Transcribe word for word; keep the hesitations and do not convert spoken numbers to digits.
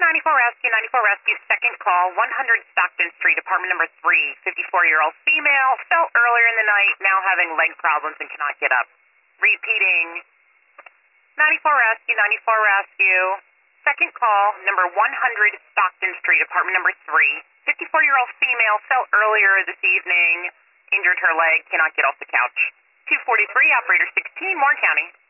ninety-four Rescue, ninety-four Rescue, second call, one hundred Stockton Street, apartment number three, fifty-four-year-old female, fell earlier in the night, now having leg problems and cannot get up. Repeating, ninety-four Rescue, ninety-four Rescue, second call, number one hundred Stockton Street, apartment number three, fifty-four-year-old female, fell earlier this evening, injured her leg, cannot get off the couch. two forty-three, operator sixteen, Warren County.